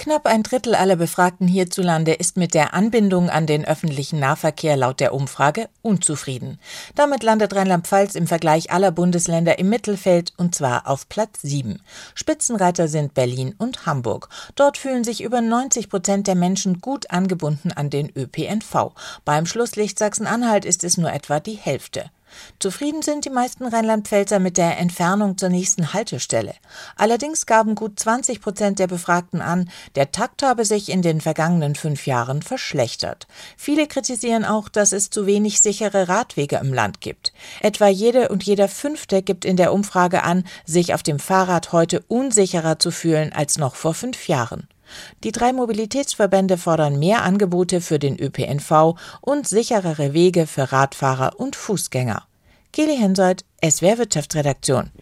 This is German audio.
Knapp ein Drittel aller Befragten hierzulande ist mit der Anbindung an den öffentlichen Nahverkehr laut der Umfrage unzufrieden. Damit landet Rheinland-Pfalz im Vergleich aller Bundesländer im Mittelfeld, und zwar auf Platz 7. Spitzenreiter sind Berlin und Hamburg. Dort fühlen sich über 90% der Menschen gut angebunden an den ÖPNV. Beim Schlusslicht Sachsen-Anhalt ist es nur etwa die Hälfte. Zufrieden sind die meisten Rheinland-Pfälzer mit der Entfernung zur nächsten Haltestelle. Allerdings gaben gut 20% der Befragten an, der Takt habe sich in den vergangenen 5 Jahren verschlechtert. Viele kritisieren auch, dass es zu wenig sichere Radwege im Land gibt. Etwa jede und jeder Fünfte gibt in der Umfrage an, sich auf dem Fahrrad heute unsicherer zu fühlen als noch vor 5 Jahren. Die 3 Mobilitätsverbände fordern mehr Angebote für den ÖPNV und sicherere Wege für Radfahrer und Fußgänger. Geli Hensoldt, SWR Wirtschaftsredaktion.